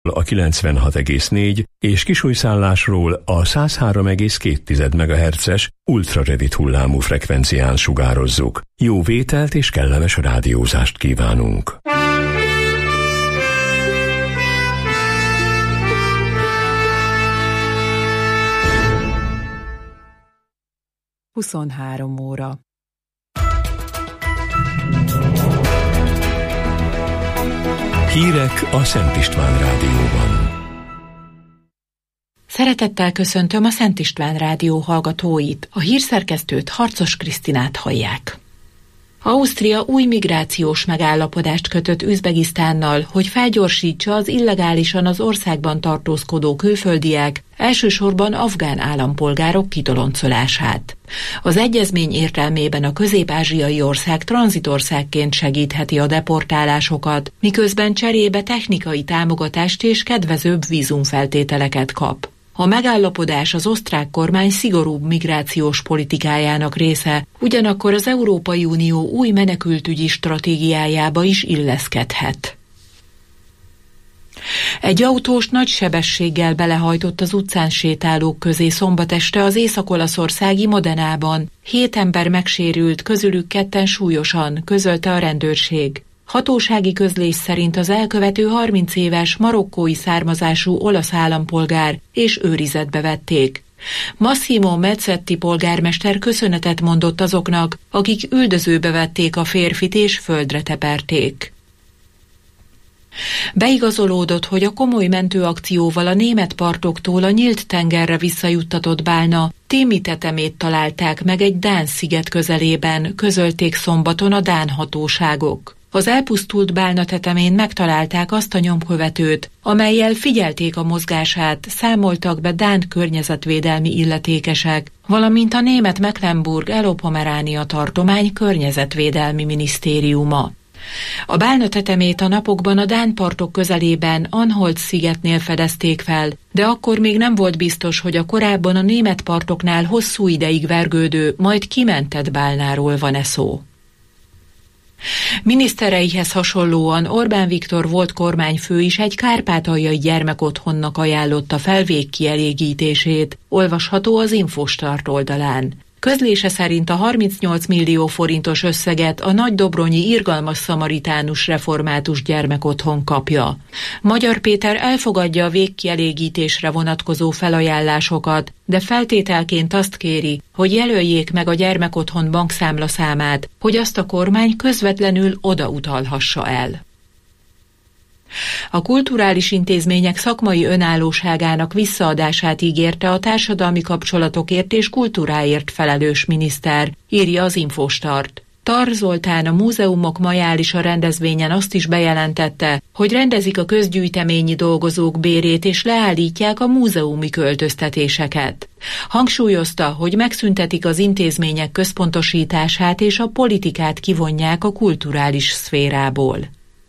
a 96,4 és kisújszállásról a 103,2 MHz-es ultrarövid hullámú frekvencián sugározzuk. Jó vételt és kellemes rádiózást kívánunk! Huszonhárom óra. Hírek a Szent István Rádióban. Szeretettel köszöntöm a Szent István Rádió hallgatóit. A hírszerkesztőt, Harcos Krisztinát hallják. Ausztria új migrációs megállapodást kötött Üzbegisztánnal, hogy felgyorsítsa az illegálisan az országban tartózkodó külföldiek, elsősorban afgán állampolgárok kitoloncolását. Az egyezmény értelmében a közép-ázsiai ország tranzitországként segítheti a deportálásokat, miközben cserébe technikai támogatást és kedvezőbb vízumfeltételeket kap. A megállapodás az osztrák kormány szigorúbb migrációs politikájának része, ugyanakkor az Európai Unió új menekültügyi stratégiájába is illeszkedhet. Egy autós nagy sebességgel belehajtott az utcán sétálók közé szombat este az észak-olaszországi Modenában. 7 ember megsérült, közülük 2 súlyosan, közölte a rendőrség. Hatósági közlés szerint az elkövető 30 éves marokkói származású olasz állampolgár, és őrizetbe vették. Massimo Mezzetti polgármester köszönetet mondott azoknak, akik üldözőbe vették a férfit és földre teperték. Beigazolódott, hogy a komoly mentőakcióval a német partoktól a nyílt tengerre visszajuttatott bálna Timi tetemét találták meg egy dán sziget közelében, közölték szombaton a dán hatóságok. Az elpusztult bálna tetemén megtalálták azt a nyomkövetőt, amellyel figyelték a mozgását, számoltak be dán környezetvédelmi illetékesek, valamint a német Mecklenburg-Elbe-Pomeránia tartomány környezetvédelmi minisztériuma. A bálna tetemét a napokban a dán partok közelében Anholt szigetnél fedezték fel, de akkor még nem volt biztos, hogy a korábban a német partoknál hosszú ideig vergődő, majd kimentett bálnáról van-e szó. Minisztereihez hasonlóan Orbán Viktor volt kormányfő is egy kárpátaljai gyermekotthonnak ajánlotta fel végkielégítését, olvasható az Infostart oldalán. Közlése szerint a 38 millió forintos összeget a nagydobronyi Irgalmas Szamaritánus református gyermekotthon kapja. Magyar Péter elfogadja a végkielégítésre vonatkozó felajánlásokat, de feltételként azt kéri, hogy jelöljék meg a gyermekotthon bankszámlaszámát, hogy azt a kormány közvetlenül odautalhassa el. A kulturális intézmények szakmai önállóságának visszaadását ígérte a társadalmi kapcsolatokért és kultúráért felelős miniszter, írja az Infostart. Tar Zoltán a Múzeumok Majálisa rendezvényen azt is bejelentette, hogy rendezik a közgyűjteményi dolgozók bérét és leállítják a múzeumi költöztetéseket. Hangsúlyozta, hogy megszüntetik az intézmények központosítását és a politikát kivonják a kulturális szférából.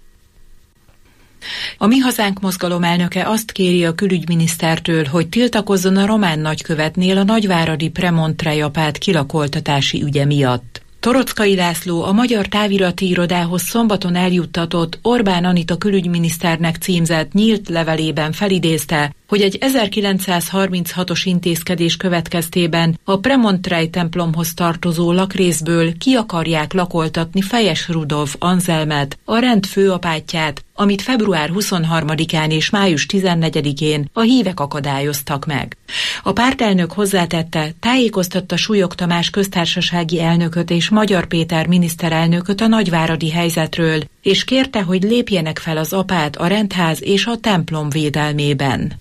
A Mi Hazánk mozgalom elnöke azt kéri a külügyminisztertől, hogy tiltakozzon a román nagykövetnél a nagyváradi Premontrei-apát kilakoltatási ügye miatt. Torockai László a Magyar Távirati Irodához szombaton eljuttatott Orbán Anita külügyminiszternek címzett nyílt levelében felidézte, hogy egy 1936-os intézkedés következtében a Premontrei templomhoz tartozó lakrészből ki akarják lakoltatni Fejes Rudolf Anzelmet, a rend főapátját, amit február 23-án és május 14-én a hívek akadályoztak meg. A pártelnök hozzátette, tájékoztatta Súlyog Tamás köztársasági elnököt és Magyar Péter miniszterelnököt a nagyváradi helyzetről, és kérte, hogy lépjenek fel az apát a rendház és a templom védelmében.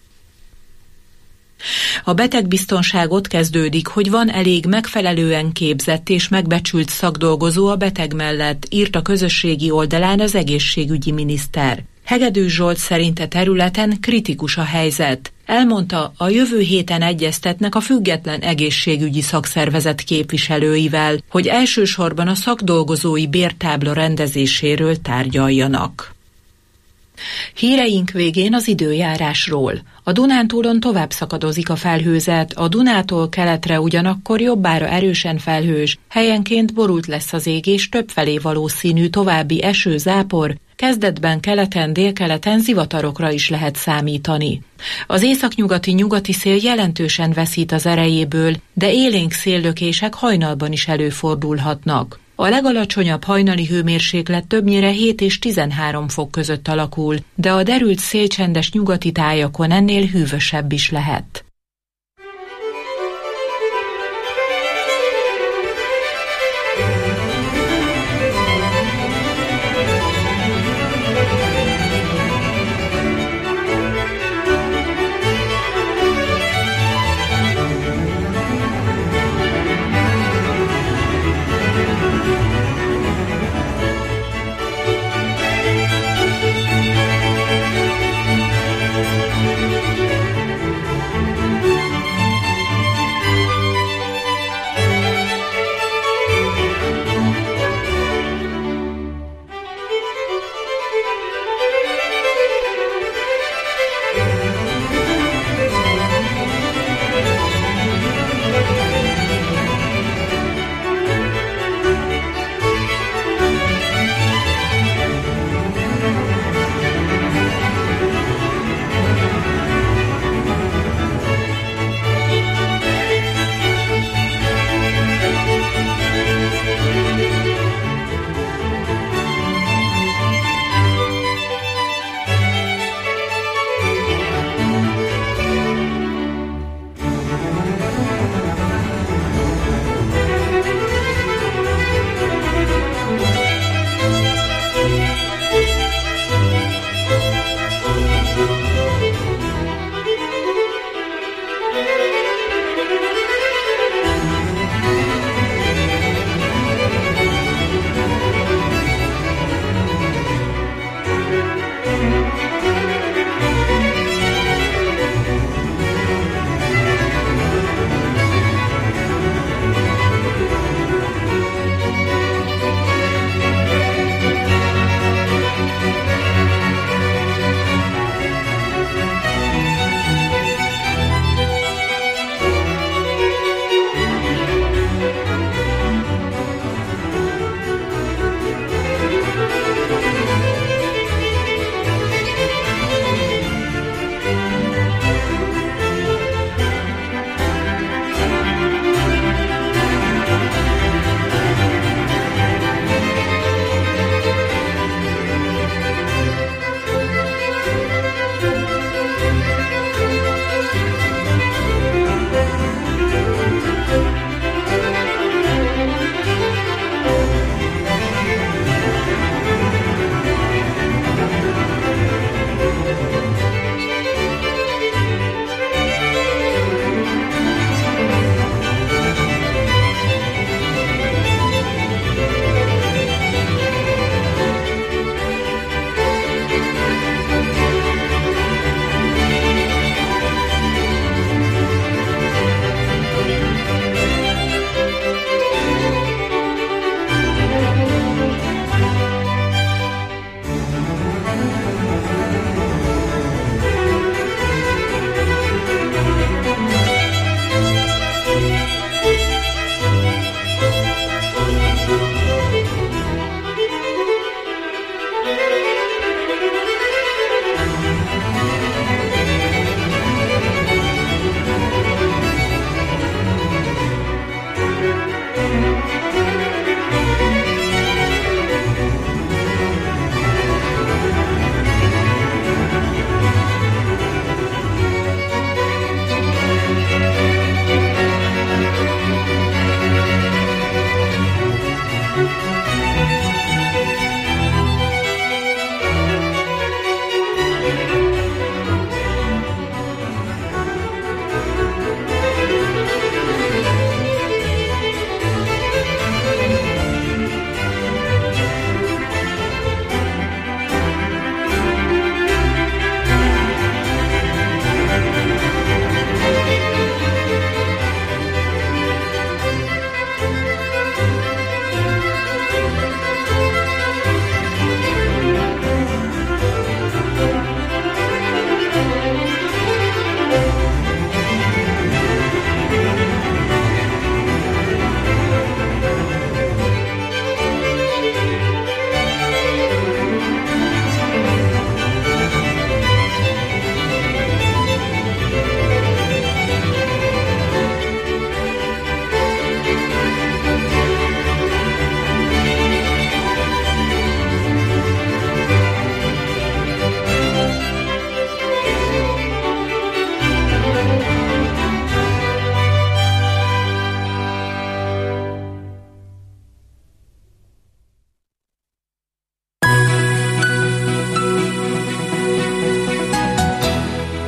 A betegbiztonság ott kezdődik, hogy van elég megfelelően képzett és megbecsült szakdolgozó a beteg mellett, írt a közösségi oldalán az egészségügyi miniszter. Hegedűs Zsolt szerint a területen kritikus a helyzet. Elmondta, a jövő héten egyeztetnek a független egészségügyi szakszervezet képviselőivel, hogy elsősorban a szakdolgozói bértábla rendezéséről tárgyaljanak. Híreink végén az időjárásról. A Dunántúlon tovább szakadozik a felhőzet, a Dunától keletre ugyanakkor jobbára erősen felhős, helyenként borult lesz az ég és többfelé valószínű további eső, zápor, kezdetben keleten, délkeleten zivatarokra is lehet számítani. Az északnyugati szél jelentősen veszít az erejéből, de élénk széllökések hajnalban is előfordulhatnak. A legalacsonyabb hajnali hőmérséklet többnyire 7 és 13 fok között alakul, de a derült szélcsendes nyugati tájakon ennél hűvösebb is lehet.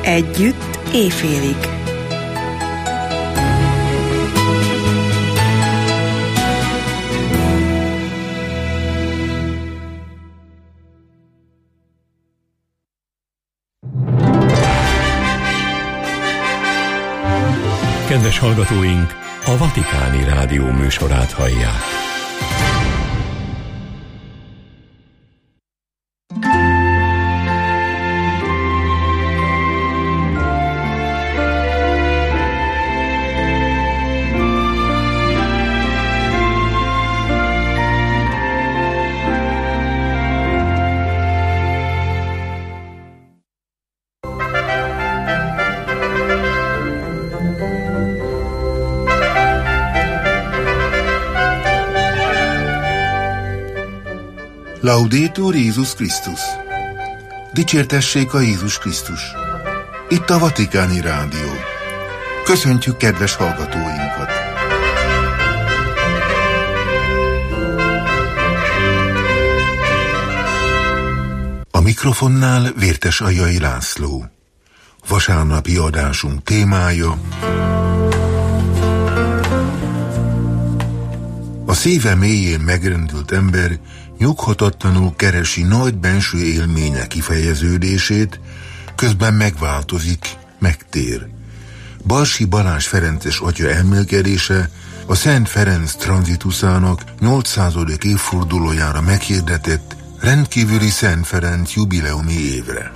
Együtt éjfélig. Kedves hallgatóink, a Vatikáni Rádió műsorát hallják. Laudetur Jézus Krisztus! Dicsértessék a Jézus Krisztus! Itt a Vatikáni Rádió. Köszöntjük kedves hallgatóinkat! A mikrofonnál Vértes Aljai László. Vasárnapi adásunk témája: a szíve mélyén megrendült ember nyughatatlanul keresi nagy benső élménye kifejeződését, közben megváltozik, megtér. Balsi Balázs ferences atya elmélkedése a Szent Ferenc tranzituszának 800. évfordulójára meghirdetett rendkívüli Szent Ferenc jubileumi évre.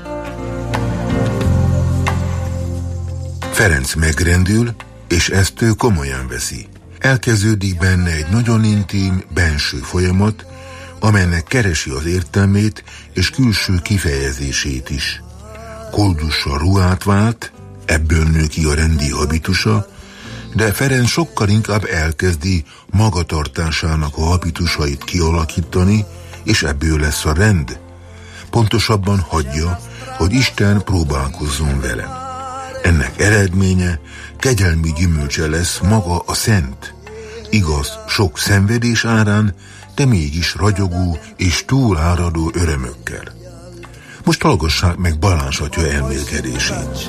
Ferenc megrendül, és ezt ő komolyan veszi. Elkezdődik benne egy nagyon intim, benső folyamat, amelynek keresi az értelmét és külső kifejezését is. Koldussal ruhát vált, ebből nő ki a rendi habitusa, de Ferenc sokkal inkább elkezdi magatartásának a habitusait kialakítani, és ebből lesz a rend. Pontosabban hagyja, hogy Isten próbálkozzon vele. Ennek eredménye, kegyelmi gyümölcse lesz maga a szent. Igaz, sok szenvedés árán, de mégis ragyogó és túláradó örömökkel. Most hallgassák meg Balázs atya elmélkedését.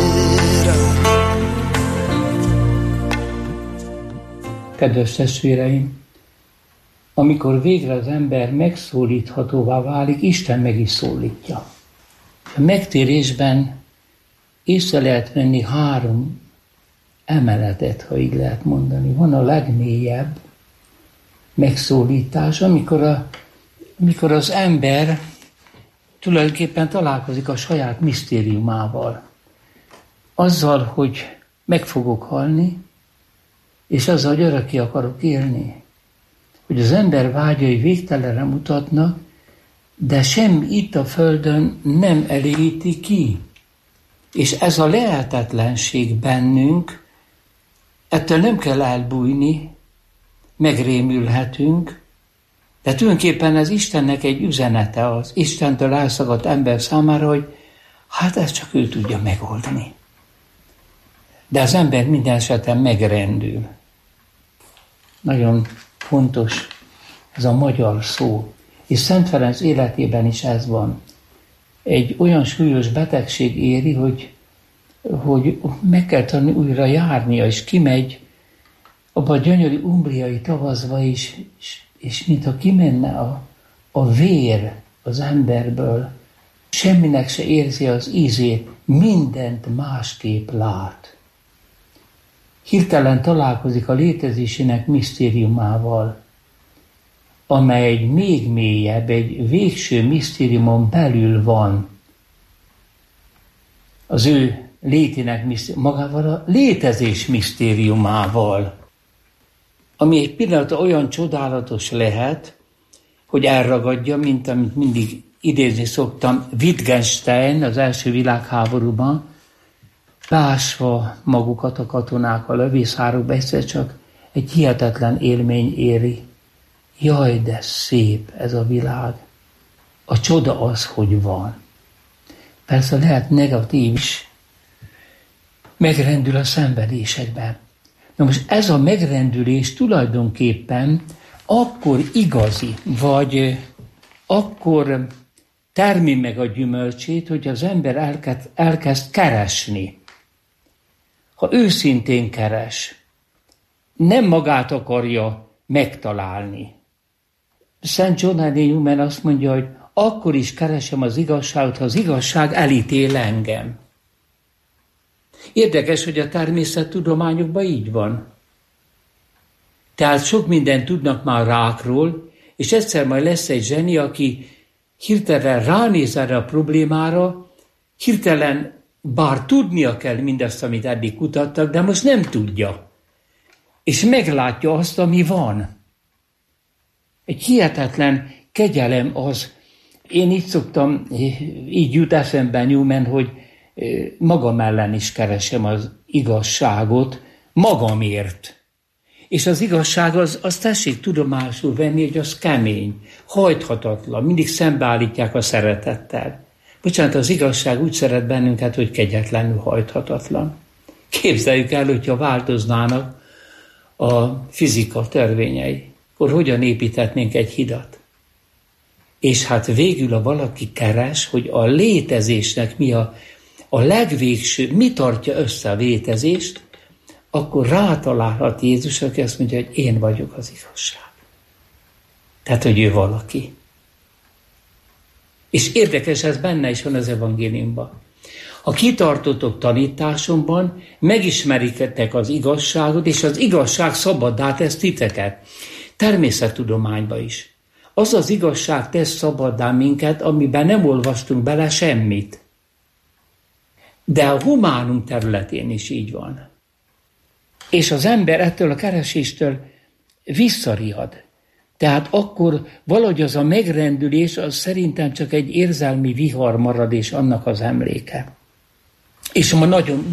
Kedves testvéreim, amikor végre az ember megszólíthatóvá válik, Isten meg is szólítja. A megtérésben észre lehet venni 3 emeletet, ha így lehet mondani. Van a legmélyebb megszólítás, amikor az ember tulajdonképpen találkozik a saját misztériumával. Azzal, hogy meg fogok halni, és azzal, hogy örökké akarok élni. Hogy az ember vágyai végtelenre mutatnak, de semmi itt a földön nem elégíti ki. És ez a lehetetlenség bennünk, ettől nem kell elbújni, megrémülhetünk, de tulajdonképpen ez Istennek egy üzenete, az Istentől elszakadt ember számára, hogy hát ezt csak ő tudja megoldani. De az ember minden esetben megrendül. Nagyon fontos ez a magyar szó, és Szent Ferenc életében is ez van. Egy olyan súlyos betegség éri, hogy meg kell tanulni újra járnia, és kimegy abba a gyönyörű umbriai tavaszba is, és mintha kimenne a vér az emberből, semminek se érzi az ízét, mindent másképp lát. Hirtelen találkozik a létezésének misztériumával, amely egy még mélyebb, egy végső misztériumon belül van. Az ő létének magával a létezés misztériumával, ami egy pillanatra olyan csodálatos lehet, hogy elragadja, mint amit mindig idézni szoktam, Wittgenstein az első világháborúban, beásva magukat a katonák a lövészárokba, egyszer csak egy hihetetlen élmény éri. Jaj, de szép ez a világ. A csoda az, hogy van. Persze lehet negatív is. Megrendül a szenvedésekben. Na most ez a megrendülés tulajdonképpen akkor igazi, vagy akkor termi meg a gyümölcsét, hogy az ember elkezd keresni. Ha őszintén keres, nem magát akarja megtalálni. Szent John Henry Newman azt mondja, hogy akkor is keresem az igazságot, ha az igazság elítél engem. Érdekes, hogy a természettudományokban így van. Tehát sok mindent tudnak már rákról, és egyszer majd lesz egy zseni, aki hirtelen ránéz erre a problémára, hirtelen bár tudnia kell mindazt, amit eddig kutattak, de most nem tudja. És meglátja azt, ami van. Egy hihetetlen kegyelem az. Én így jut eszembe Newman, hogy magam ellen is keresem az igazságot, magamért. És az igazság az tessék tudomásul venni, hogy az kemény, hajthatatlan, mindig szembeállítják a szeretettel. Bocsánat, az igazság úgy szeret bennünket, hogy kegyetlenül hajthatatlan. Képzeljük el, hogyha változnának a fizika törvényei, akkor hogyan építhetnénk egy hidat? És hát végül, ha valaki keres, hogy a létezésnek mi a legvégső, mi tartja össze a létezést, akkor rátalálhat Jézus, aki azt mondja, hogy én vagyok az igazság. Tehát, hogy ő valaki. És érdekes, ez benne is van az evangéliumban. Ha kitartotok tanításomban, megismeritek az igazságot, és az igazság szabaddá tesz titeket. Természettudományban is. Az az igazság tesz szabaddá minket, amiben nem olvastunk bele semmit. De a humánum területén is így van. És az ember ettől a kereséstől visszariad. Tehát akkor valahogy az a megrendülés, az szerintem csak egy érzelmi vihar marad, és annak az emléke. És ma nagyon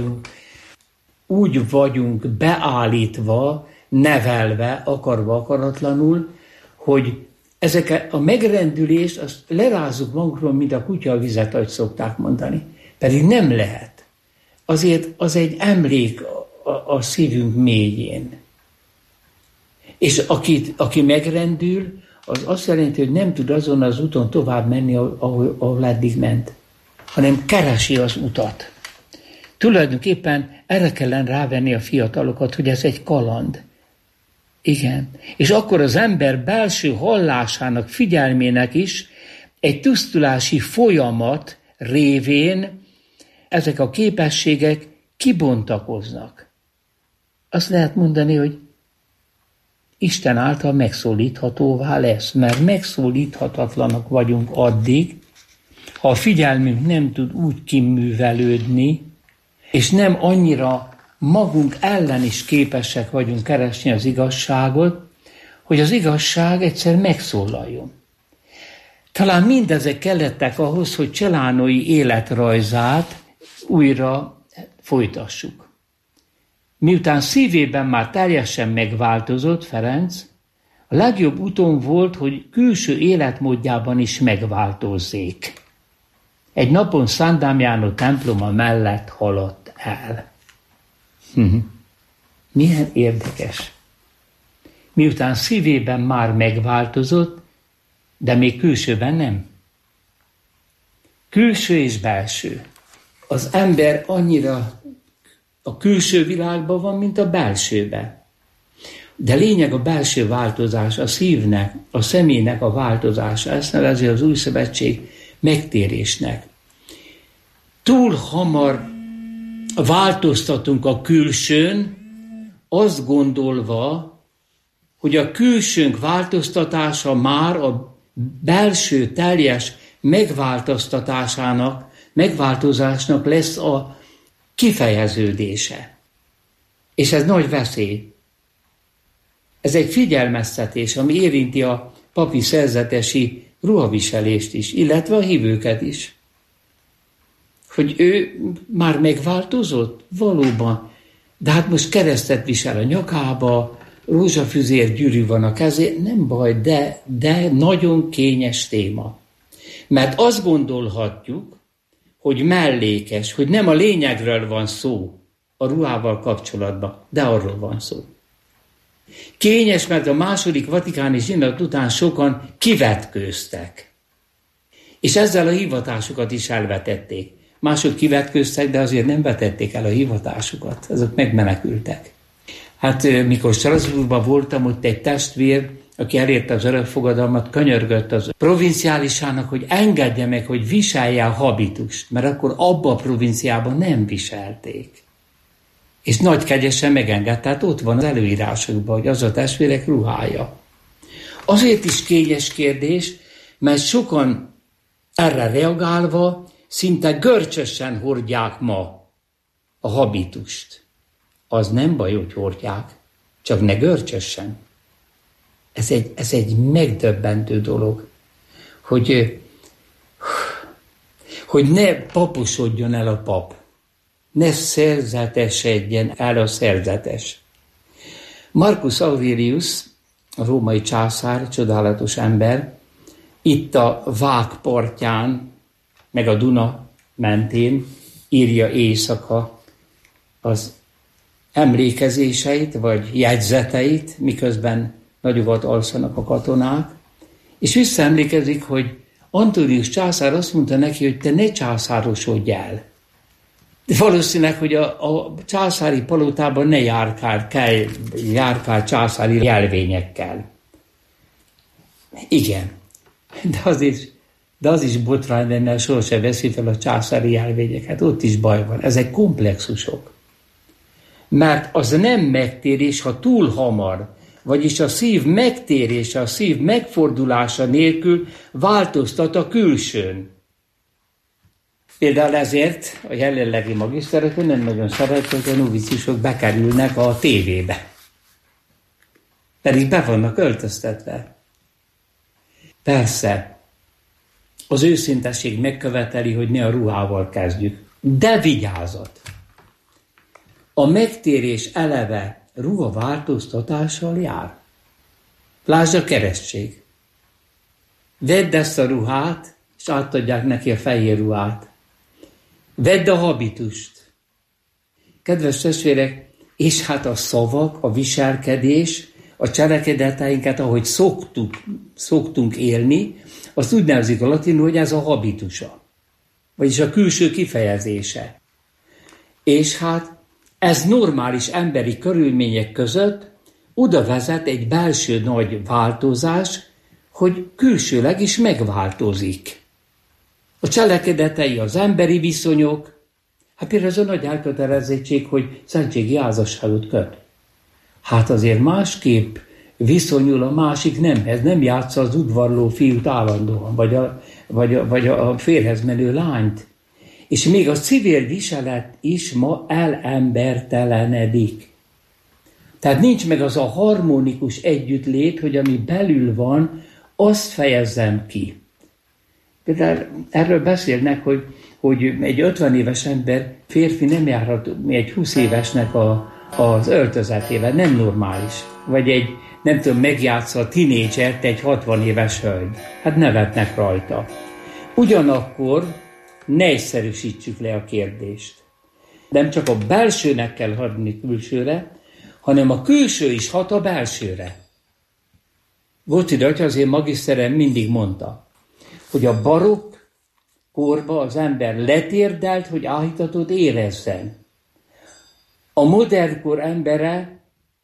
úgy vagyunk beállítva, nevelve, akarva, akaratlanul, hogy ezeket a megrendülést, azt lerázzuk magunkról, mint a kutya a vizet, ahogy szokták mondani. Pedig nem lehet. Azért az egy emlék a szívünk mélyén. És aki megrendül, az azt jelenti, hogy nem tud azon az úton tovább menni, ahol eddig ment, hanem keresi az utat. Tulajdonképpen erre kellene rávenni a fiatalokat, hogy ez egy kaland. Igen. És akkor az ember belső hallásának, figyelmének is egy tisztulási folyamat révén ezek a képességek kibontakoznak. Azt lehet mondani, hogy Isten által megszólíthatóvá lesz, mert megszólíthatatlanok vagyunk addig, ha a figyelmünk nem tud úgy kiművelődni, és nem annyira magunk ellen is képesek vagyunk keresni az igazságot, hogy az igazság egyszer megszólaljon. Talán mindezek kellettek ahhoz, hogy Celánói életrajzát újra folytassuk. Miután szívében már teljesen megváltozott Ferenc, a legjobb úton volt, hogy külső életmódjában is megváltozzék. Egy napon Szent Dámiánó temploma mellett haladt el. Milyen érdekes. Miután szívében már megváltozott, de még külsőben nem. Külső és belső. Az ember annyira a külső világban van, mint a belsőben. De lényeg a belső változás, a szívnek, a személynek a változása. Ezt nevezi az Új Szövetség megtérésnek. Túl hamar változtatunk a külsőn, azt gondolva, hogy a külsőnk változtatása már a belső teljes megváltozásnak lesz a kifejeződése. És ez nagy veszély. Ez egy figyelmeztetés, ami érinti a papi szerzetesi ruhaviselést is, illetve a hívőket is. Hogy ő már megváltozott? Valóban. De hát most keresztet visel a nyakába, rózsafüzér gyűrű van a kezén, nem baj, de nagyon kényes téma. Mert azt gondolhatjuk, hogy mellékes, hogy nem a lényegről van szó a ruhával kapcsolatban, de arról van szó. Kényes, mert a második vatikáni zsinat után sokan kivetkőztek. És ezzel a hivatásukat is elvetették. Mások kivetköztek, de azért nem vetették el a hivatásukat. Azok megmenekültek. Hát mikor Strasbourgban voltam, ott egy testvér, aki elérte az örökfogadalmat, könyörgött az provinciálisának, hogy engedje meg, hogy viselje a habitust, mert akkor abba a provinciában nem viselték. És nagy kegyesen megengedte, tehát ott van az előírásokban, hogy az a testvérek ruhája. Azért is kényes kérdés, mert sokan erre reagálva szinte görcsösen hordják ma a habitust. Az nem baj, hogy hordják, csak ne görcsösen. Ez egy megdöbbentő dolog, hogy ne paposodjon el a pap, ne szerzetesedjen el a szerzetes. Marcus Aurelius, a római császár, csodálatos ember, itt a Vák partján, meg a Duna mentén írja éjszaka az emlékezéseit, vagy jegyzeteit, miközben nagyokat alszanak a katonák, és visszaemlékezik, hogy Antonius császár azt mondta neki, hogy te ne császárosodj el. De valószínűleg, hogy a császári palotában ne járkál császári jelvényekkel. Igen, de az is botrány lenne, mert sohasem veszi fel a császári jelvényeket. Ott is baj van. Ezek komplexusok. Mert az nem megtérés, ha túl hamar, vagyis a szív megtérése, a szív megfordulása nélkül változtat a külsőn. Például ezért a jelenlegi magiszterek nem nagyon szeret, hogy a noviciusok bekerülnek a tévébe. Pedig be vannak öltöztetve. Persze, az őszintesség megköveteli, hogy ne a ruhával kezdjük. De vigyázat! A megtérés eleve ruhaváltoztatással jár. Lásd a keresztség. Vedd ezt a ruhát, és átadják neki a fehér ruhát. Vedd a habitust. Kedves testvérek, és hát a szavak, a viselkedés, a cselekedeteinket, ahogy szoktunk élni, azt úgy nevezik a latinul, hogy ez a habitusa. Vagyis a külső kifejezése. És hát ez normális emberi körülmények között oda vezet egy belső nagy változás, hogy külsőleg is megváltozik. A cselekedetei, az emberi viszonyok, hát például az a nagy elkötelezettség, hogy szentségi házasságot köt. Hát azért másképp viszonyul a másik nemhez, nem játsza az udvarló fiút állandóan, vagy a férjhez menő lányt. És még a civil viselet is ma elembertelenedik. Tehát nincs meg az a harmonikus együttlét, hogy ami belül van, azt fejezzem ki. Például erről beszélnek, hogy egy 50 éves ember, férfi nem járhat egy 20 évesnek az öltözetével, nem normális. Vagy egy, nem tudom, megjátsza a tinédzsert egy 60 éves hölgy. Hát nevetnek rajta. Ugyanakkor ne egyszerűsítsük le a kérdést. Nem csak a belsőnek kell hatni külsőre, hanem a külső is hat a belsőre. Volt atya, az én magiszterem mindig mondta, hogy a barokk korban az ember letérdelt, hogy áhítatot érezzen. A modern kor embere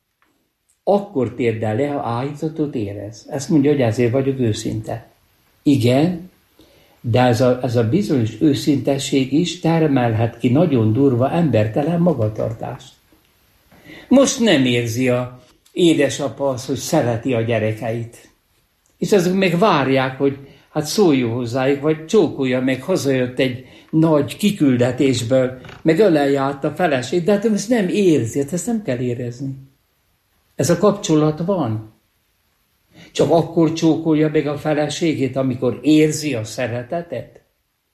akkor térdel le, ha áhítatot érez. Ezt mondja, hogy ezért vagyok őszinte. Igen, de ez a bizonyos őszintesség is termelhet ki nagyon durva embertelen magatartást. Most nem érzi a édesapa azt, hogy szereti a gyerekeit. És azok meg várják, hogy hát szóljon hozzájuk, vagy csókolja meg, hazajött egy nagy kiküldetésből, meg ölelje át a feleség, de hát ezt nem érzi, hát ezt nem kell érezni. Ez a kapcsolat van. Csak akkor csókolja meg a feleségét, amikor érzi a szeretetet?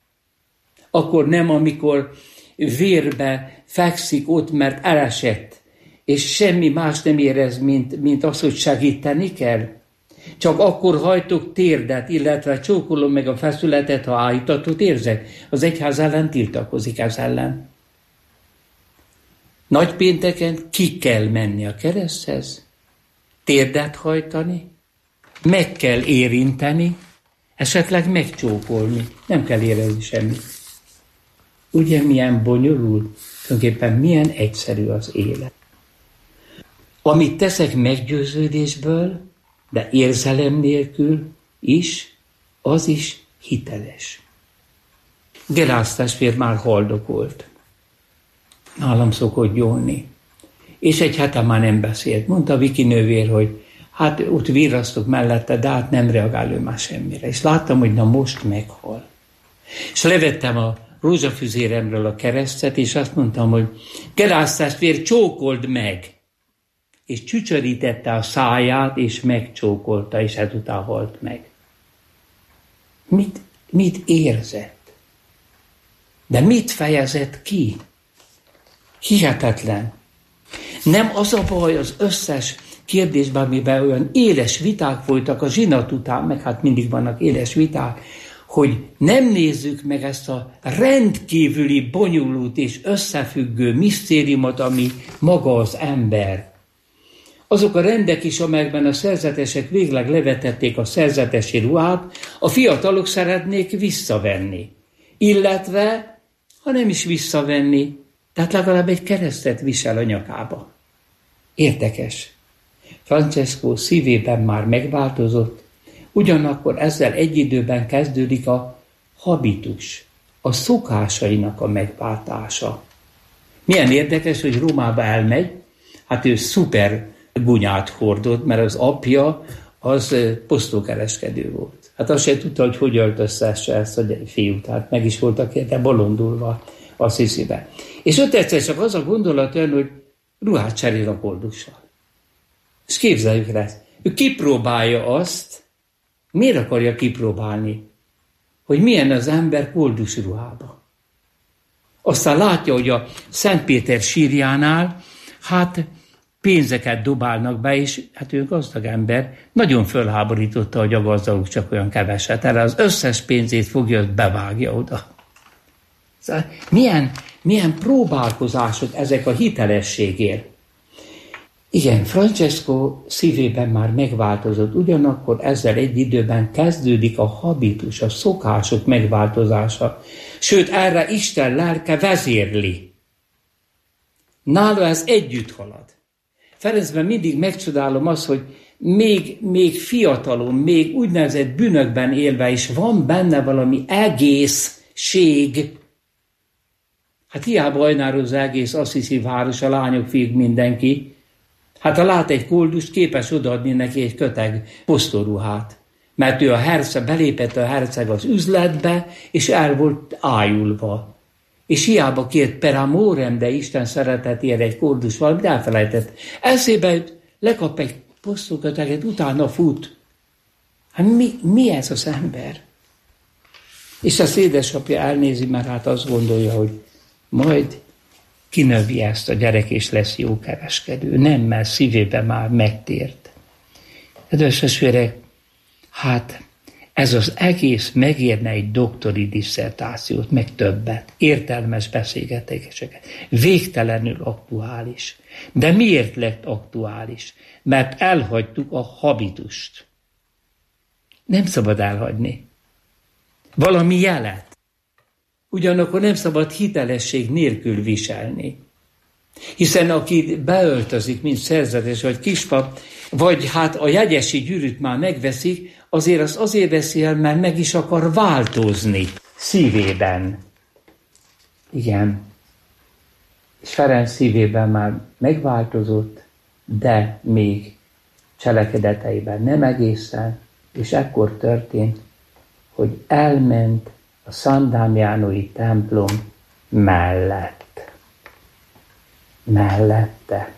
Akkor nem, amikor vérbe fekszik ott, mert elesett, és semmi más nem érez, mint az, hogy segíteni kell? Csak akkor hajtok térdet, illetve csókolom meg a feszületet, ha áhítatot érzek. Az egyház ellen tiltakozik ez ellen. Nagypénteken ki kell menni a kereszthez, térdet hajtani, meg kell érinteni, esetleg megcsókolni, nem kell érezni semmit. Ugye milyen bonyolult, tulajdonképpen milyen egyszerű az élet. Amit teszek meggyőződésből, de érzelem nélkül is, az is hiteles. Gerász testvér már haldokolt. Nálam szokott gyónni. És egy hete már nem beszélt. Mondta Viki nővér, hogy hát ott virrasztok mellette, de hát nem reagál ő már semmire. És láttam, hogy na most meghal. És levettem a rózsafüzéremről a keresztet, és azt mondtam, hogy Gerász testvér, csókold meg! És csücsörítette a száját, és megcsókolta, és ezután halt meg. Mit érzett? De mit fejezett ki? Hihetetlen. Nem az a baj az összes kérdésben, amiben olyan éles viták folytak a zsinat után, meg hát mindig vannak éles viták, hogy nem nézzük meg ezt a rendkívüli, bonyolult és összefüggő misztériumot, ami maga az ember. Azok a rendek is, amelyekben a szerzetesek végleg levetették a szerzetesi ruhát, a fiatalok szeretnék visszavenni. Illetve, ha nem is visszavenni, tehát legalább egy keresztet visel a nyakába. Érdekes. Francesco szívében már megváltozott, ugyanakkor ezzel egy időben kezdődik a habitus, a szokásainak a megváltása. Milyen érdekes, hogy Rómába elmegy, hát ő szuper gunyát hordott, mert az apja az posztókereskedő volt. Hát azt sem tudta, hogy öltöztesse ezt a fiút, hát meg is voltak érte bolondulva a Assisibe. És ott egyszer csak az a gondolat jön, hogy ruhát cserél a koldussal. És képzeljük rá, ő kipróbálja azt, miért akarja kipróbálni, hogy milyen az ember koldus ruhába. Aztán látja, hogy a Szent Péter sírjánál, hát pénzeket dobálnak be, és hát ő gazdag ember, nagyon fölháborította, hogy a gazdagok csak olyan keveset. Erre az összes pénzét fogja, hogy bevágja oda. Szóval milyen próbálkozások ezek a hitelességért. Igen, Francesco szívében már megváltozott, ugyanakkor ezzel egy időben kezdődik a habitus, a szokások megváltozása. Sőt, erre Isten lelke vezérli. Nála ez együtt halad. Ferencben mindig megcsodálom azt, hogy még fiatalon, még úgynevezett bűnökben élve is van benne valami egészség. Hát hiába ajnározza egész Assisi város, a lányok, fiúk, mindenki. Hát ha lát egy koldust, képes odaadni neki egy köteg posztoruhát. Mert ő belépett a herceg az üzletbe, és el volt ájulva. És hiába kért per amorem, de Isten szeretetére egy koldus valamit elfelejtett. Eszébe jut, lekap egy posztóköteget, utána fut. Hát mi ez az ember? És az édesapja elnézi, mert hát azt gondolja, hogy majd kinövi ezt a gyerek, és lesz jó kereskedő. Nem, mert szívében már megtért. Kedves testvérek, hát ez az egész megérne egy doktori disszertációt, meg többet, értelmes beszélgetéseket. Végtelenül aktuális. De miért lett aktuális? Mert elhagytuk a habitust. Nem szabad elhagyni. Valami jelet. Ugyanakkor nem szabad hitelesség nélkül viselni. Hiszen aki beöltözik, mint szerzetes vagy kispap, vagy hát a jegyesi gyűrűt már megveszik, azért veszi el, mert meg is akar változni szívében. Igen. És Ferenc szívében már megváltozott, de még cselekedeteiben nem egészen, és ekkor történt, hogy elment a San Damianoi templom mellette.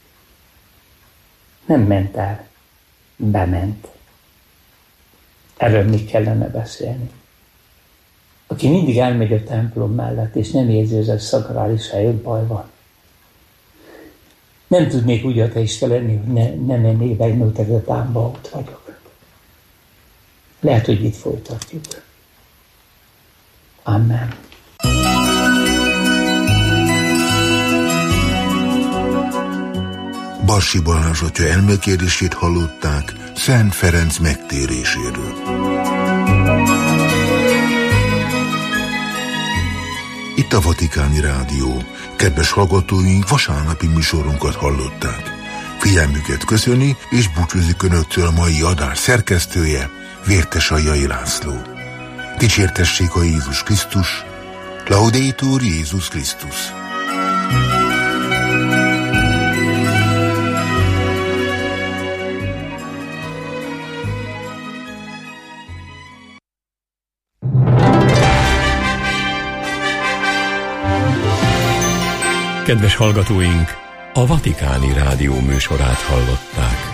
Nem ment el, bement. Erről még kellene beszélni. Aki mindig elmegy a templom mellett, és nem érzi, hogy ez szakrális hely, hogy baj van. Nem tudnék úgy ateista lenni, hogy ne mennék be Notre Dame-ba, ott vagyok. Lehet, hogy itt folytatjuk. Amen. Bassi Balázs atya elmekérését hallották Szent Ferenc megtéréséről. Itt a Vatikáni Rádió. Kedves hallgatóink, vasárnapi műsorunkat hallották. Figyelmüket köszöni és búcsúzik önöktől a mai adás szerkesztője, Vértesajai László. Dicsértessék a Jézus Krisztus, Laudetur Jézus Krisztus. Kedves hallgatóink, a Vatikáni Rádió műsorát hallották.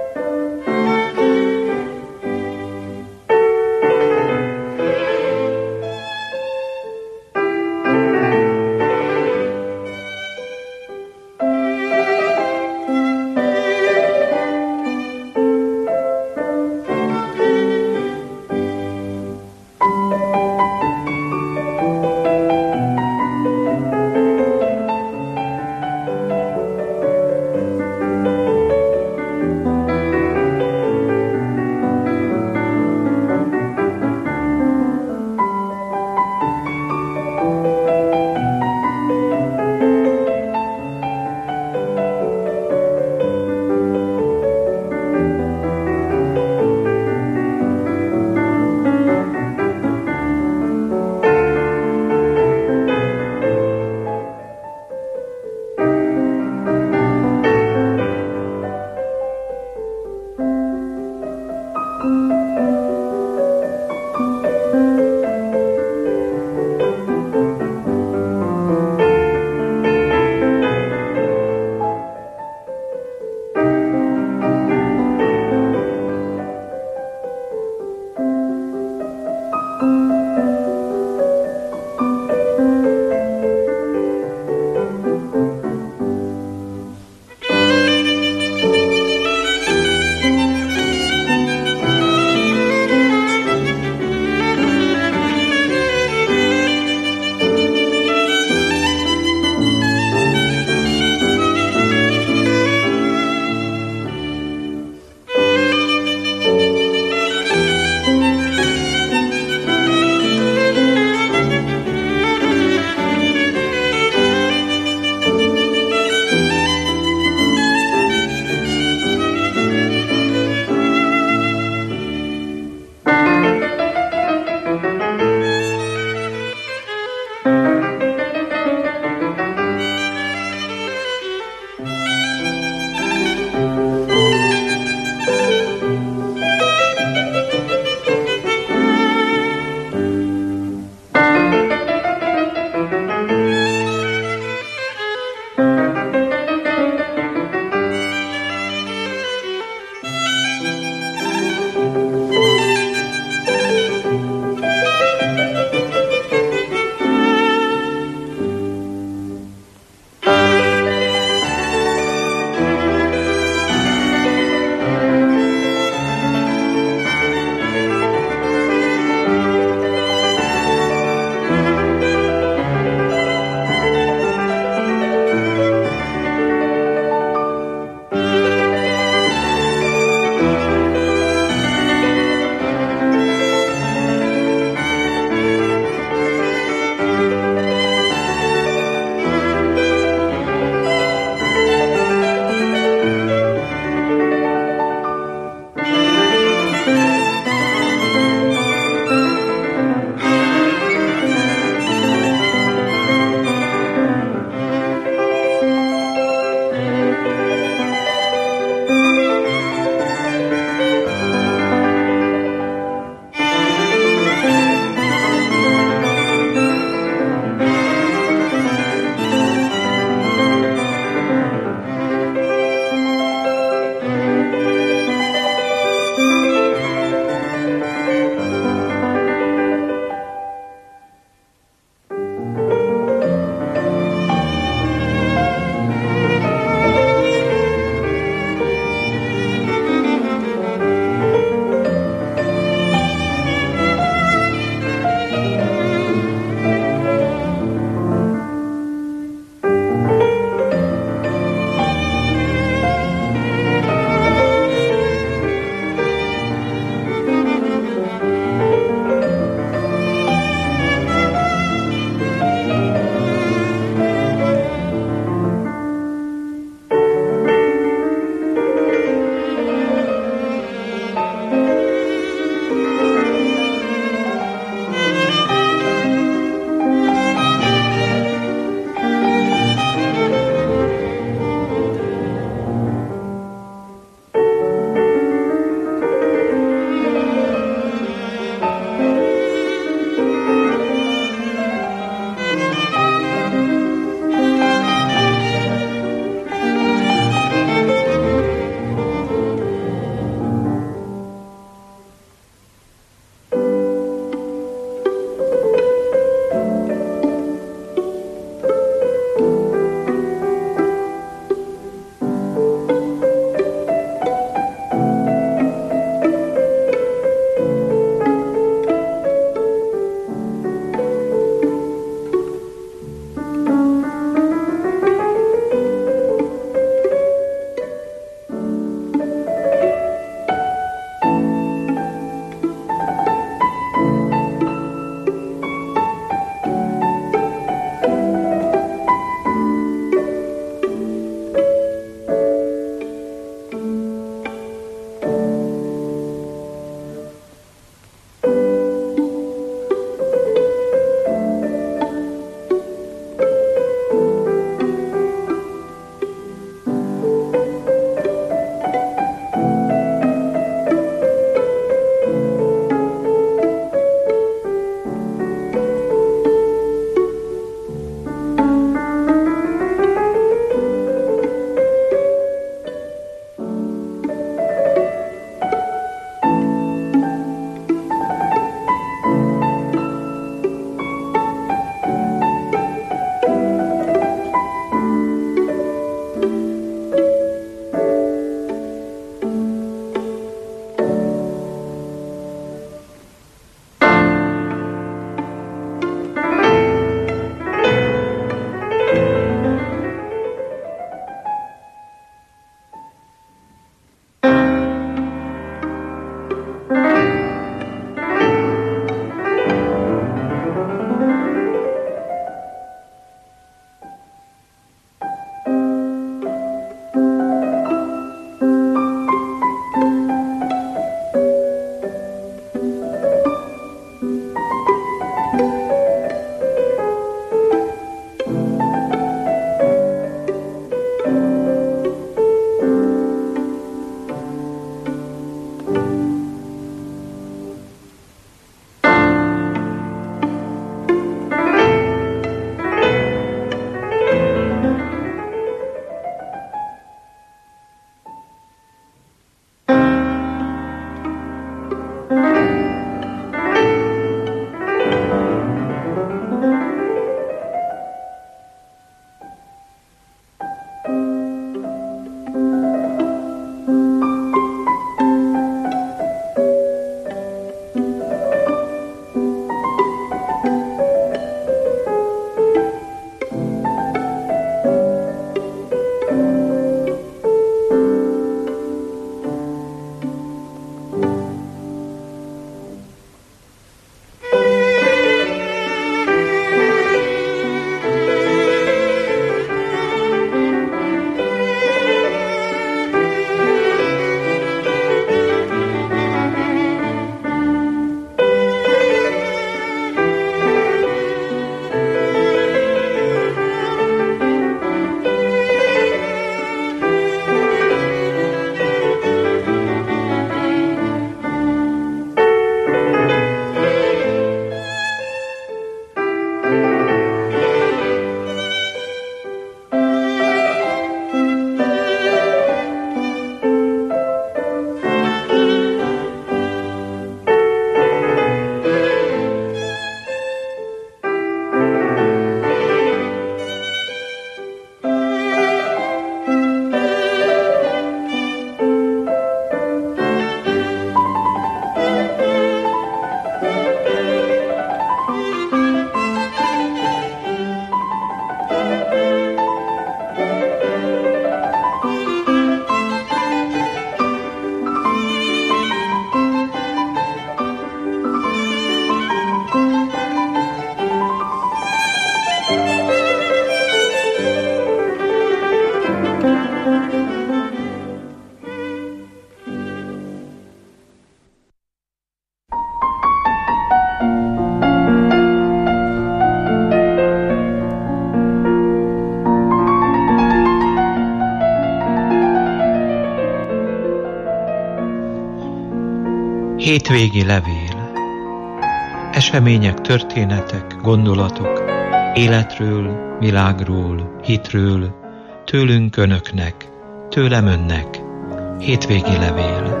Hétvégi levél. Események, történetek, gondolatok, életről, világról, hitről, tőlünk önöknek, tőlem önnek. Hétvégi levél.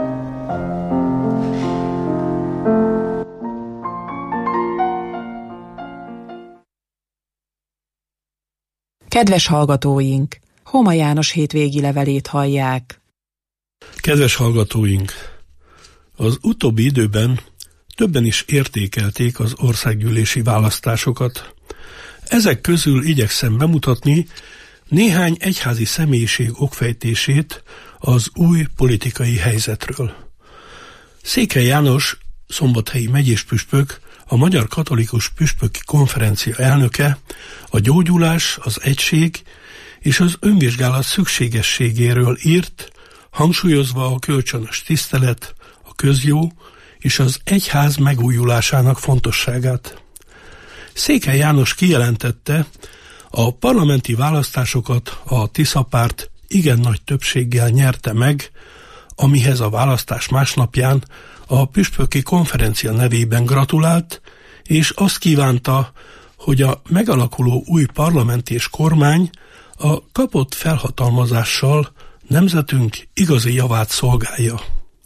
Kedves hallgatóink! Homa János hétvégi levelét hallják. Kedves hallgatóink! Az utóbbi időben többen is értékelték az országgyűlési választásokat. Ezek közül igyekszem bemutatni néhány egyházi személyiség okfejtését az új politikai helyzetről. Székely János, szombathelyi megyéspüspök, a Magyar Katolikus Püspöki Konferencia elnöke a gyógyulás, az egység és az önvizsgálat szükségességéről írt, hangsúlyozva a kölcsönös tisztelet, a közjó és az egyház megújulásának fontosságát. Székely János kijelentette, a parlamenti választásokat a Tisza párt igen nagy többséggel nyerte meg, amihez a választás másnapján a Püspöki Konferencia nevében gratulált, és azt kívánta, hogy a megalakuló új parlament és kormány a kapott felhatalmazással nemzetünk igazi javát szolgálja.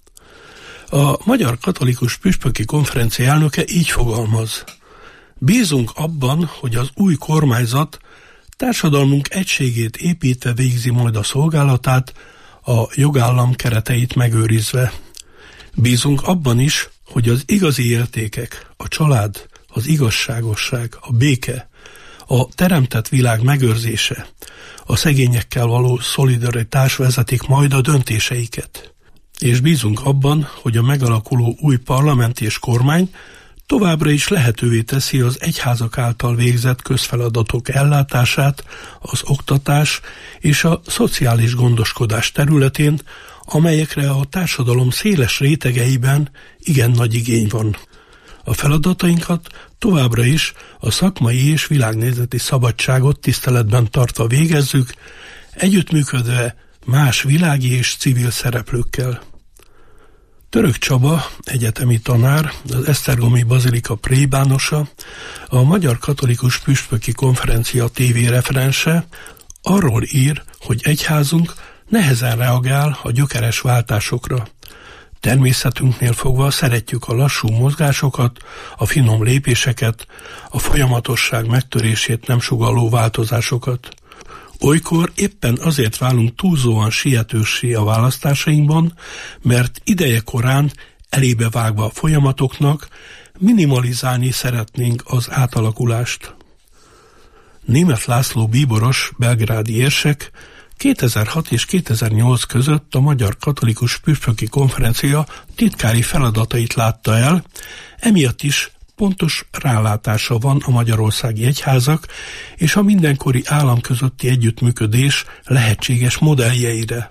A Magyar Katolikus Püspöki Konferencia elnöke így fogalmaz: bízunk abban, hogy az új kormányzat társadalmunk egységét építve végzi majd a szolgálatát, a jogállam kereteit megőrizve. Bízunk abban is, hogy az igazi értékek, a család, az igazságosság, a béke, a teremtett világ megőrzése, a szegényekkel való szolidaritás vezetik majd a döntéseiket. És bízunk abban, hogy a megalakuló új parlament és kormány továbbra is lehetővé teszi az egyházak által végzett közfeladatok ellátását az oktatás és a szociális gondoskodás területén, amelyekre a társadalom széles rétegeiben igen nagy igény van. A feladatainkat továbbra is a szakmai és világnézeti szabadságot tiszteletben tartva végezzük, együttműködve más világi és civil szereplőkkel. Török Csaba, egyetemi tanár, az Esztergomi Bazilika plébánosa, a Magyar Katolikus Püspöki Konferencia TV referense arról ír, hogy egyházunk nehezen reagál a gyökeres váltásokra. Természetünknél fogva szeretjük a lassú mozgásokat, a finom lépéseket, a folyamatosság megtörését nem sugalló változásokat. Olykor éppen azért válunk túlzóan sietőssé a választásainkban, mert ideje korán elébe vágva a folyamatoknak minimalizálni szeretnénk az átalakulást. Németh László bíboros belgrádi érsek 2006 és 2008 között a Magyar Katolikus Püspöki Konferencia titkári feladatait látta el, emiatt is pontos rálátása van a magyarországi egyházak és a mindenkori állam közötti együttműködés lehetséges modelljeire.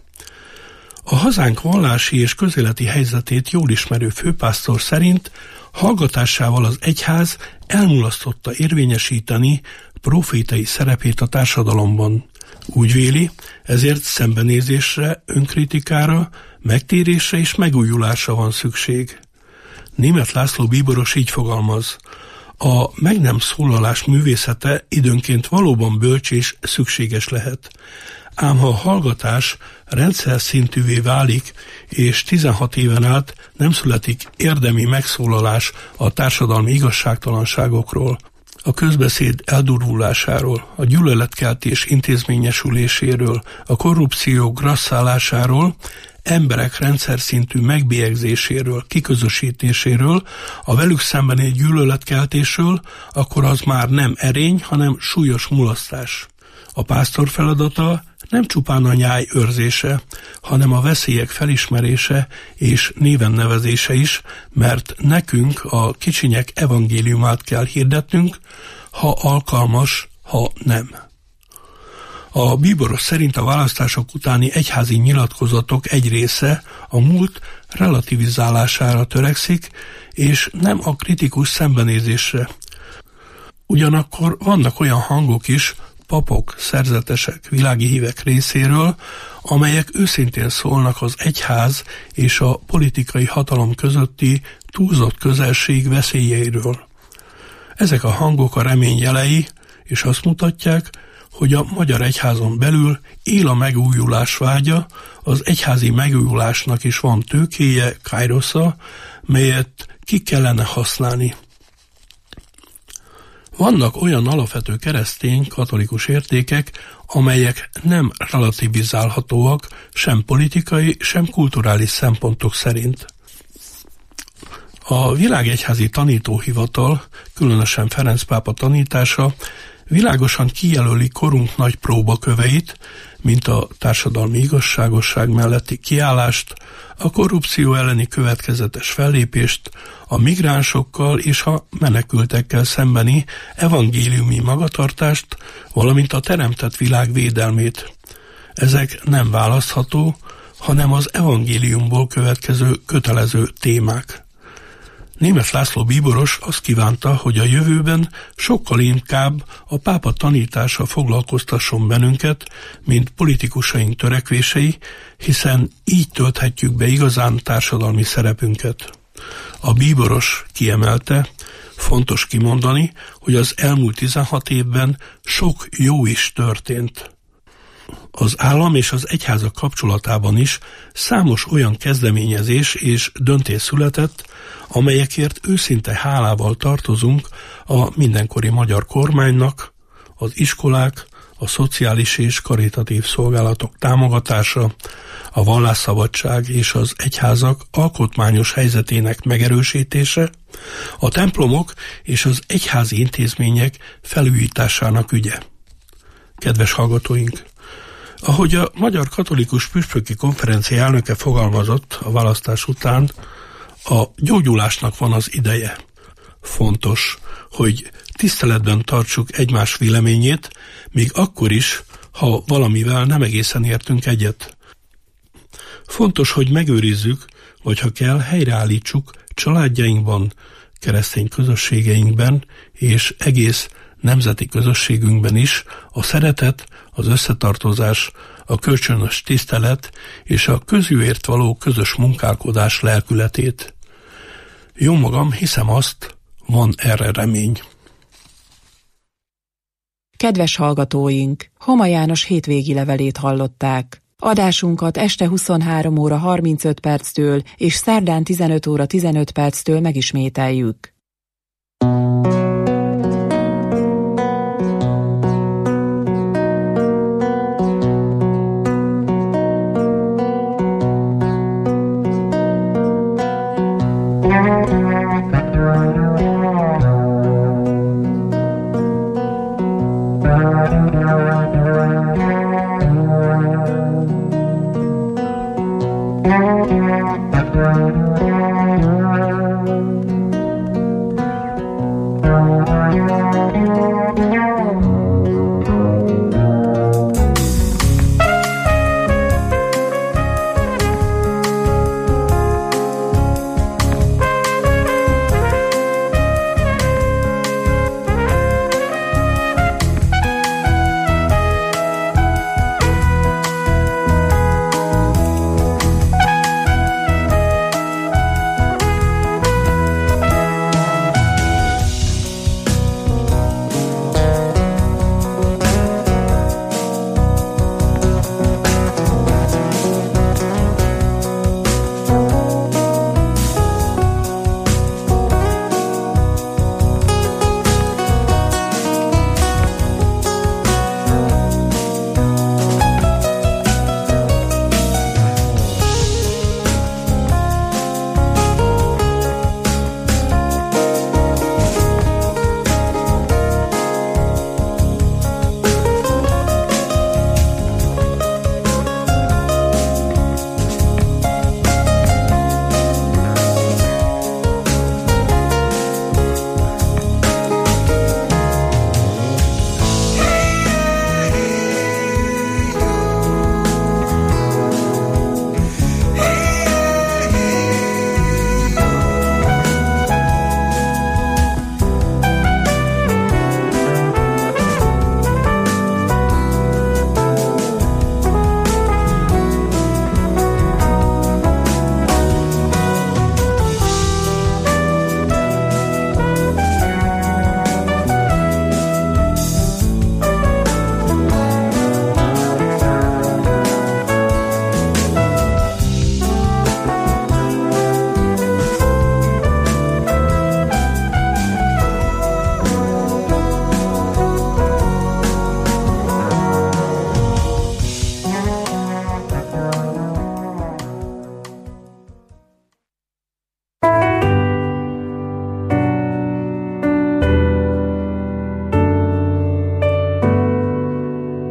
A hazánk vallási és közéleti helyzetét jól ismerő főpásztor szerint hallgatásával az egyház elmulasztotta érvényesíteni profétai szerepét a társadalomban. Úgy véli, ezért szembenézésre, önkritikára, megtérésre és megújulásra van szükség. Németh László bíboros így fogalmaz: a meg nem szólalás művészete időnként valóban bölcs és szükséges lehet. Ám ha a hallgatás rendszer szintűvé válik, és 16 éven át nem születik érdemi megszólalás a társadalmi igazságtalanságokról, a közbeszéd eldurvulásáról, a gyűlöletkeltés intézményesüléséről, a korrupció grasszálásáról, emberek rendszer szintű megbélyegzéséről, kiközösítéséről, a velük szembeni gyűlöletkeltésről, akkor az már nem erény, hanem súlyos mulasztás. A pásztor feladata nem csupán a nyáj őrzése, hanem a veszélyek felismerése és néven nevezése is, mert nekünk a kicsinyek evangéliumát kell hirdetnünk, ha alkalmas, ha nem. A bíboros szerint a választások utáni egyházi nyilatkozatok egy része a múlt relativizálására törekszik, és nem a kritikus szembenézésre. Ugyanakkor vannak olyan hangok is, papok, szerzetesek, világi hívek részéről, amelyek őszintén szólnak az egyház és a politikai hatalom közötti túlzott közelség veszélyeiről. Ezek a hangok a remény jelei, és azt mutatják, hogy a magyar egyházon belül él a megújulás vágya, az egyházi megújulásnak is van tőkéje, kairosza, melyet ki kellene használni. Vannak olyan alapvető keresztény katolikus értékek, amelyek nem relativizálhatóak sem politikai, sem kulturális szempontok szerint. A világegyházi tanítóhivatal, különösen Ferenc pápa tanítása világosan kijelöli korunk nagy próbaköveit, mint a társadalmi igazságosság melletti kiállást, a korrupció elleni következetes fellépést, a migránsokkal és a menekültekkel szembeni evangéliumi magatartást, valamint a teremtett világ védelmét. Ezek nem választható, hanem az evangéliumból következő kötelező témák. Németh László bíboros azt kívánta, hogy a jövőben sokkal inkább a pápa tanítása foglalkoztasson bennünket, mint politikusaink törekvései, hiszen így tölthetjük be igazán társadalmi szerepünket. A bíboros kiemelte, fontos kimondani, hogy az elmúlt 16 évben sok jó is történt. Az állam és az egyházak kapcsolatában is számos olyan kezdeményezés és döntés született, amelyekért őszinte hálával tartozunk a mindenkori magyar kormánynak, az iskolák, a szociális és karitatív szolgálatok támogatása, a vallásszabadság és az egyházak alkotmányos helyzetének megerősítése, a templomok és az egyházi intézmények felújításának ügye. Kedves hallgatóink! Ahogy a Magyar Katolikus Püspöki Konferencia elnöke fogalmazott a választás után, a gyógyulásnak van az ideje. Fontos, hogy tiszteletben tartsuk egymás véleményét, még akkor is, ha valamivel nem egészen értünk egyet. Fontos, hogy megőrizzük, vagy ha kell, helyreállítsuk családjainkban, keresztény közösségeinkben és egész nemzeti közösségünkben is a szeretet, az összetartozás, a kölcsönös tisztelet és a közjúért való közös munkálkodás lelkületét. Jó magam, hiszem azt, van erre remény. Kedves hallgatóink, Homa János hétvégi levelét hallották. Adásunkat este 23 óra 35 perctől és szerdán 15 óra 15 perctől megismételjük.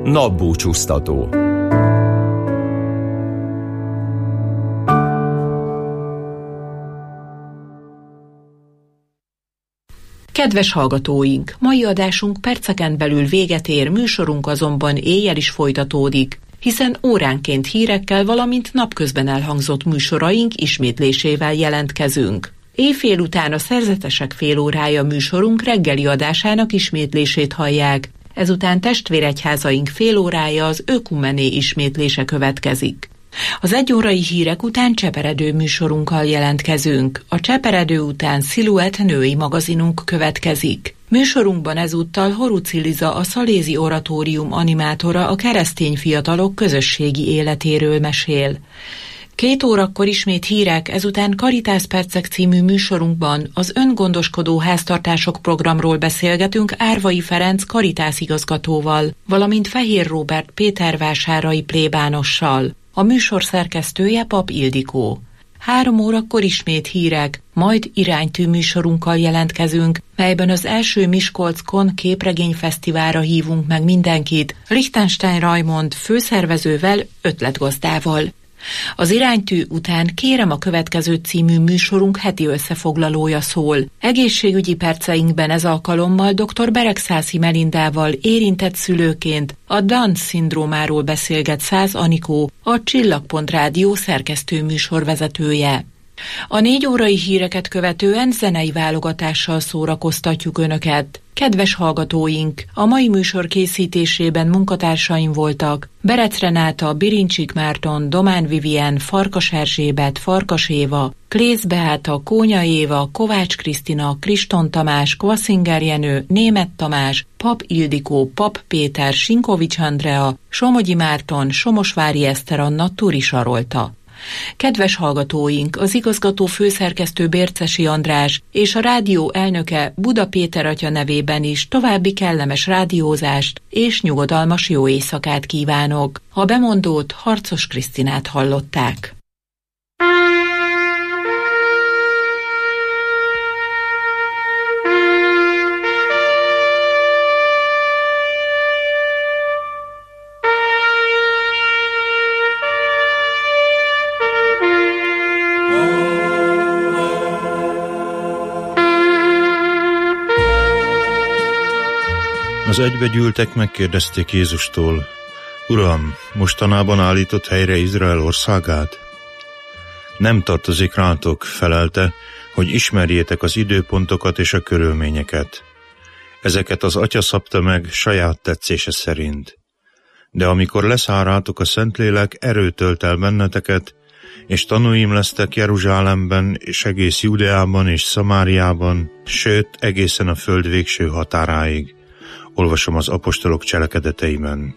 Napbúcsúztató. Kedves hallgatóink, mai adásunk perceken belül véget ér, műsorunk azonban éjjel is folytatódik, hiszen óránként hírekkel, valamint napközben elhangzott műsoraink ismétlésével jelentkezünk. Éjfél után a Szerzetesek félórája műsorunk reggeli adásának ismétlését hallják, ezután testvéregyházaink félórája az ökumené ismétlése következik. Az egyórai hírek után cseperedő műsorunkkal jelentkezünk. A cseperedő után Sziluett női magazinunk következik. Műsorunkban ezúttal Horuci Liza, a Szalézi Oratórium animátora a keresztény fiatalok közösségi életéről mesél. 2 órakor ismét hírek, ezután Karitász Percek című műsorunkban az öngondoskodó háztartások programról beszélgetünk Árvai Ferenc Karitász igazgatóval, valamint Fehér Róbert pétervásárai plébánossal. A műsor szerkesztője Pap Ildikó. 3 órakor ismét hírek, majd iránytű műsorunkkal jelentkezünk, melyben az első Miskolckon képregényfesztiválra hívunk meg mindenkit, Lichtenstein Raimond főszervezővel, ötletgazdával. Az iránytű után Kérem a következő című műsorunk heti összefoglalója szól. Egészségügyi perceinkben ez alkalommal dr. Beregszászi Melindával érintett szülőként a Down-szindrómáról beszélget Szász Anikó, a Csillagpont Rádió szerkesztő műsorvezetője. A 4 órai híreket követően zenei válogatással szórakoztatjuk Önöket. Kedves hallgatóink, a mai műsor készítésében munkatársaim voltak Berec Renáta, Birincsik Márton, Domán Vivien, Farkas Erzsébet, Farkas Éva, Klész Beáta, Kónya Éva, Kovács Krisztina, Kriston Tamás, Kvaszinger Jenő, Németh Tamás, Pap Ildikó, Pap Péter, Sinkovics Andrea, Somogyi Márton, Somosvári Eszter Anna, Turi Sarolta. Kedves hallgatóink, az igazgató főszerkesztő Bércesi András és a rádió elnöke Buda Péter atya nevében is további kellemes rádiózást és nyugodalmas jó éjszakát kívánok. A bemondót, Harcos Krisztinát hallották. Az egybegyűltek megkérdezték Jézustól: Uram, mostanában állított helyre Izrael országát? Nem tartozik rátok, felelte, hogy ismerjétek az időpontokat és a körülményeket. Ezeket az Atya szabta meg saját tetszése szerint. De amikor leszáll rátok a Szentlélek, erőt tölt el benneteket, és tanúim lesztek Jeruzsálemben, és egész Judeában és Szamáriában, sőt, egészen a föld végső határáig. Olvasom az apostolok cselekedeteiben.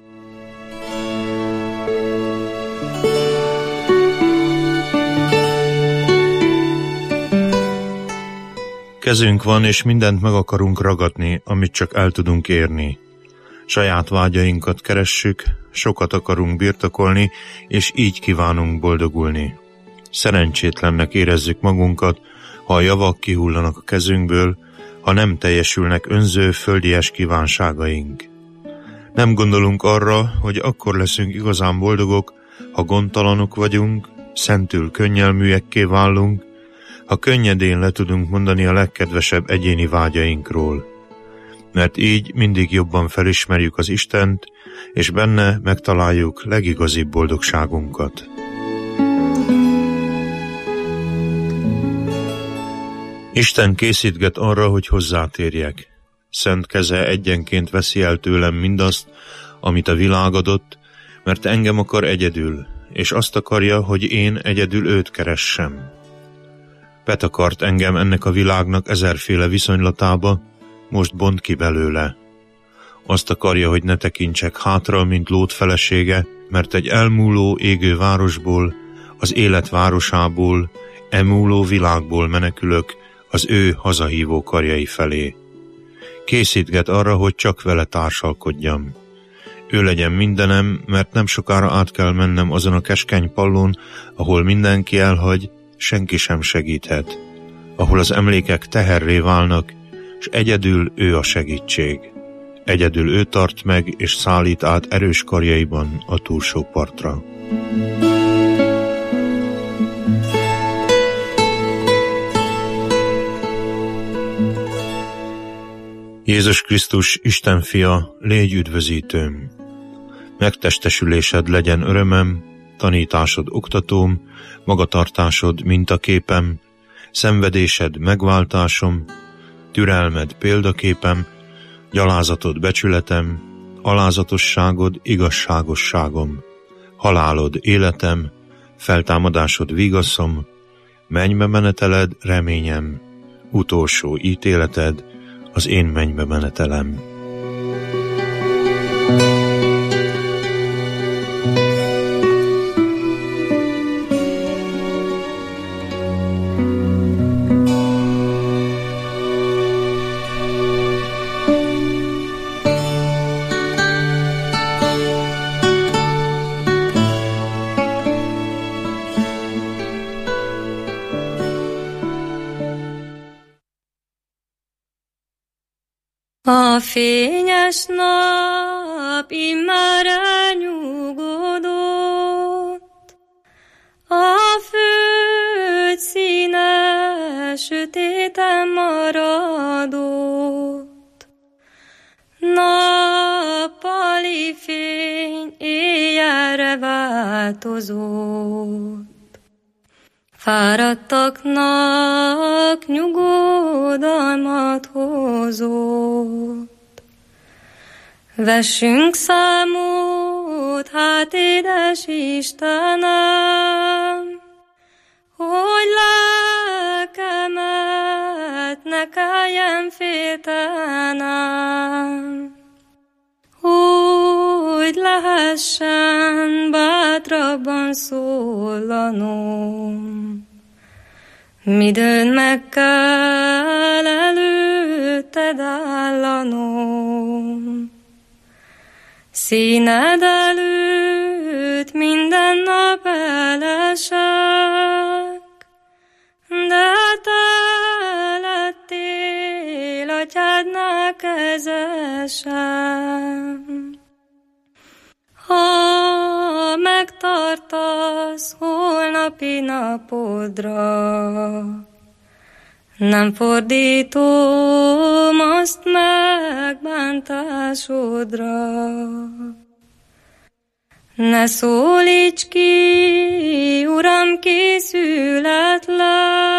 Kezünk van, és mindent meg akarunk ragadni, amit csak el tudunk érni. Saját vágyainkat keressük, sokat akarunk birtokolni, és így kívánunk boldogulni. Szerencsétlennek érezzük magunkat, ha a javak kihullanak a kezünkből, ha nem teljesülnek önző, földies kívánságaink. Nem gondolunk arra, hogy akkor leszünk igazán boldogok, ha gondtalanok vagyunk, szentül könnyelműekké válunk, ha könnyedén le tudunk mondani a legkedvesebb egyéni vágyainkról. Mert így mindig jobban felismerjük az Istent, és benne megtaláljuk legigazibb boldogságunkat. Isten készítget arra, hogy hozzátérjek. Szent keze egyenként veszi el tőlem mindazt, amit a világ adott, mert engem akar egyedül, és azt akarja, hogy én egyedül őt keressem. Betakart engem ennek a világnak ezerféle viszonylatába, most bont ki belőle. Azt akarja, hogy ne tekintsek hátra, mint Lót felesége, mert egy elmúló, égő városból, az élet városából, emúló világból menekülök az ő hazahívó karjai felé. Készítget arra, hogy csak vele társalkodjam. Ő legyen mindenem, mert nem sokára át kell mennem azon a keskeny pallon, ahol mindenki elhagy, senki sem segíthet, ahol az emlékek teherré válnak, s egyedül ő a segítség. Egyedül ő tart meg és szállít át erős karjaiban a túlsó partra. Jézus Krisztus, Isten fia, légy üdvözítőm! Megtestesülésed legyen örömem, tanításod oktatóm, magatartásod mintaképem, szenvedésed megváltásom, türelmed példaképem, gyalázatod becsületem, alázatosságod igazságosságom, halálod életem, feltámadásod vigaszom, mennybe meneteled reményem, utolsó ítéleted az én mennybe menetelem. A fényes nap immár elnyugodott, a föld színe sötéten maradott. Nappali fény éjjelre változott. Fáradtaknak nyugodalmat hozott. Vessünk számot, hát édes Istenem, hogy lelkemet ne kelljen féltenem, hogy lehessen bátrabban szólanom. Midőn meg kell előtted állanom, színed előtt minden nap elesek, de te lettél atyádnál kezesem. Ha megtartasz holnapi napodra, nem fordítom azt megbántásodra. Ne szólíts ki, Uram, készületlen,